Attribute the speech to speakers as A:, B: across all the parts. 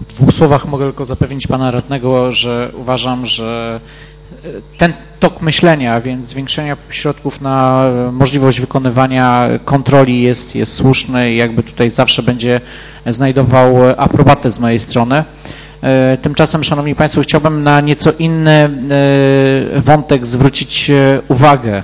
A: W dwóch słowach mogę tylko zapewnić pana radnego, że uważam, że ten tok myślenia, a więc zwiększenia środków na możliwość wykonywania kontroli jest słuszny i jakby tutaj zawsze będzie znajdował aprobatę z mojej strony. Tymczasem, szanowni państwo, chciałbym na nieco inny wątek zwrócić uwagę.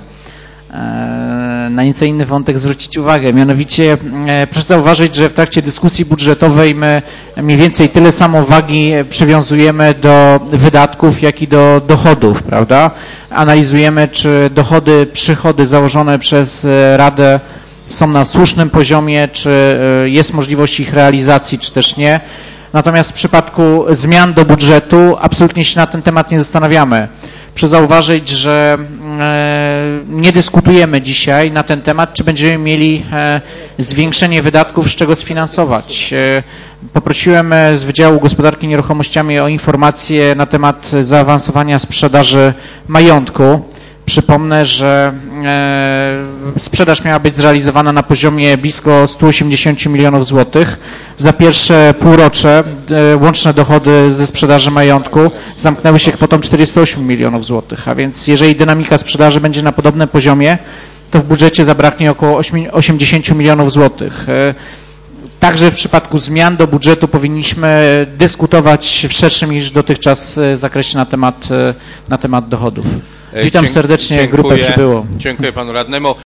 A: Mianowicie proszę zauważyć, że w trakcie dyskusji budżetowej my mniej więcej tyle samo wagi przywiązujemy do wydatków, jak i do dochodów, prawda? Analizujemy, czy dochody, przychody założone przez Radę są na słusznym poziomie, czy jest możliwość ich realizacji, czy też nie. Natomiast w przypadku zmian do budżetu absolutnie się na ten temat nie zastanawiamy. Proszę zauważyć, że nie dyskutujemy dzisiaj na ten temat, czy będziemy mieli zwiększenie wydatków, z czego sfinansować. Poprosiłem z Wydziału Gospodarki Nieruchomościami o informacje na temat zaawansowania sprzedaży majątku. Przypomnę, że sprzedaż miała być zrealizowana na poziomie blisko 180 milionów złotych. Za pierwsze półrocze łączne dochody ze sprzedaży majątku zamknęły się kwotą 48 milionów złotych, a więc jeżeli dynamika sprzedaży będzie na podobnym poziomie, to w budżecie zabraknie około 80 milionów złotych. Także w przypadku zmian do budżetu powinniśmy dyskutować w szerszym niż dotychczas zakresie na temat dochodów. Witam serdecznie, grupę przybyło.
B: Dziękuję panu radnemu.